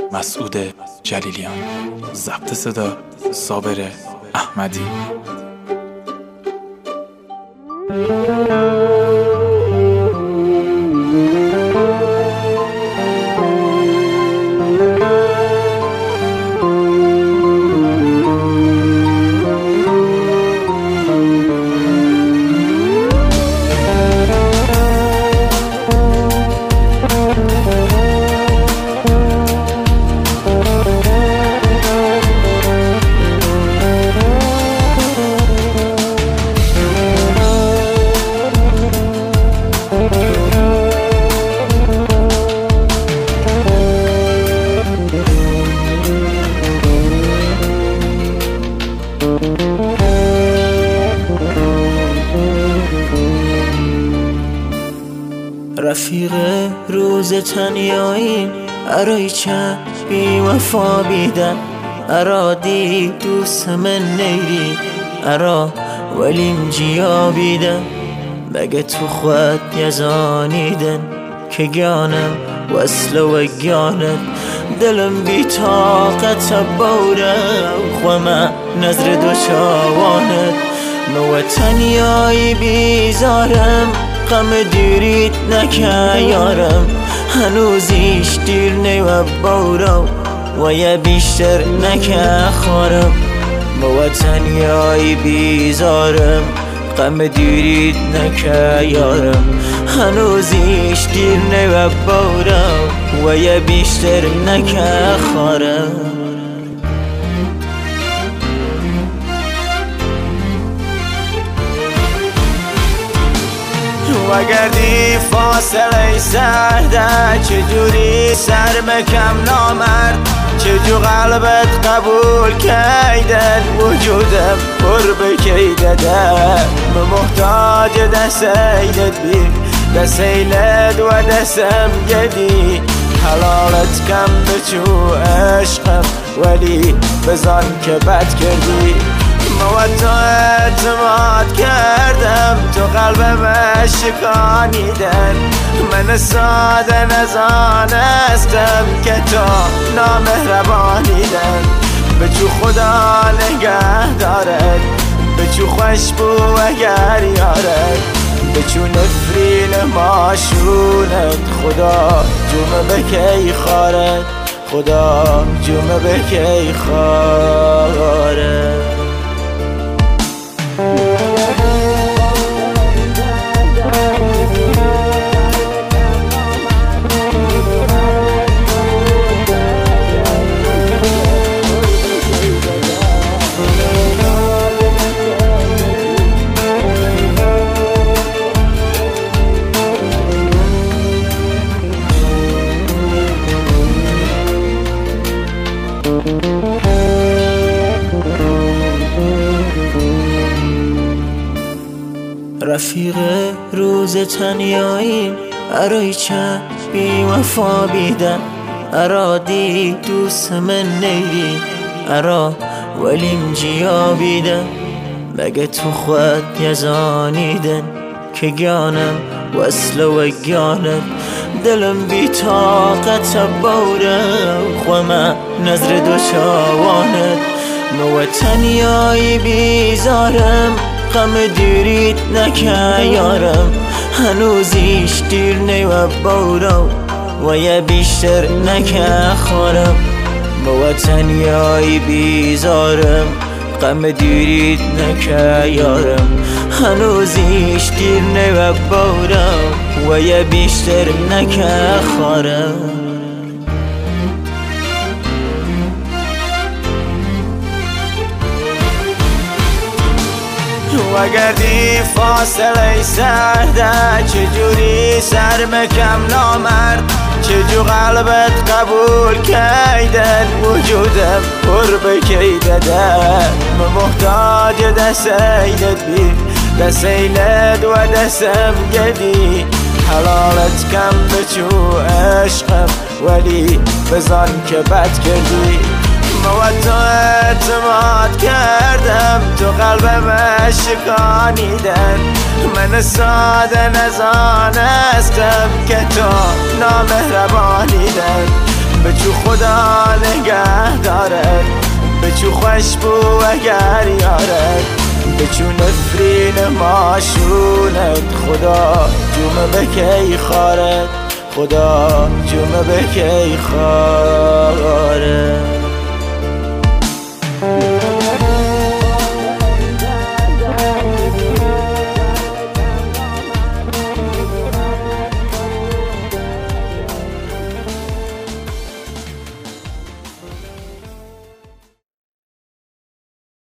مسعود جلیلیان. ضبط صدا صابر احمدی. رفیق روز تنیاییم ارای چه بی وفا بیدن ارادی دوست من نیری ارا ولیم جیا بیدن مگه تو خود یزانیدن که گانم وصل و گانت دلم بی طاقت بوره خوما نظر دو چاوانت مو تنیایی بیزارم غم دیریت نکه یارم هنوزیش دیر نی و بورا و یه بیشتر نکه خارم با تنیایی بیزارم غم دیریت نکه یارم هنوزیش دیر نی و بورا و یه بیشتر نکه خارم وگردی فاصله سرده چجوری سر مکم نامرد چجور قلبت قبول کیدن وجودم پر بکیدده محتاج دستیلت بی دستیلت و دستم گدی حلالت کم بچو عشقم ولی بزن که بد کردی تو اعتماد کردم تو قلبم شکانیدن من ساده نزانستم که تو نامهربانیدن بچو خدا نگه دارد بچو خوشبو اگر یارد بچو نفرین ماشونت خدا جمعه بکی خارد خدا جمعه بکی خارد رفیق روز تنیاییم ارای چه بی وفا بیدن ارادی دوست من نیری ارا ولیم جیا بیدن مگه تو خود یزانیدن که گانم وصل و گانت دلم بی طاقت بوره خوما نظر دو چاوانت مو تنیایی بیزارم غم دیریت نکه یارم هنوزیش دیر نی و بورا و یه بیشتر نکه خارم با تنیایی بیزارم غم دیریت نکه یارم هنوزیش دیر نی و بورا و یه بیشتر نکه خارم وگردی فاصله سرده چجوری سر مکم نامرد چجور قلبت قبول کیدن وجودم پر بکیدده محتاج دستیلت بی دستیلت و دستم گدی حلالت کم بچو عشقم ولی بزن که بد کردی تو اعتماد کردم تو قلبم شکانیدن من ساده نزانستم که تو نامهربانیدن به بچو خدا نگه دارد، بچو خوشبو اگر یارد، بچو نفرین ماشونت، خدا جمع بکی خارد، خدا جمع بکی خارد.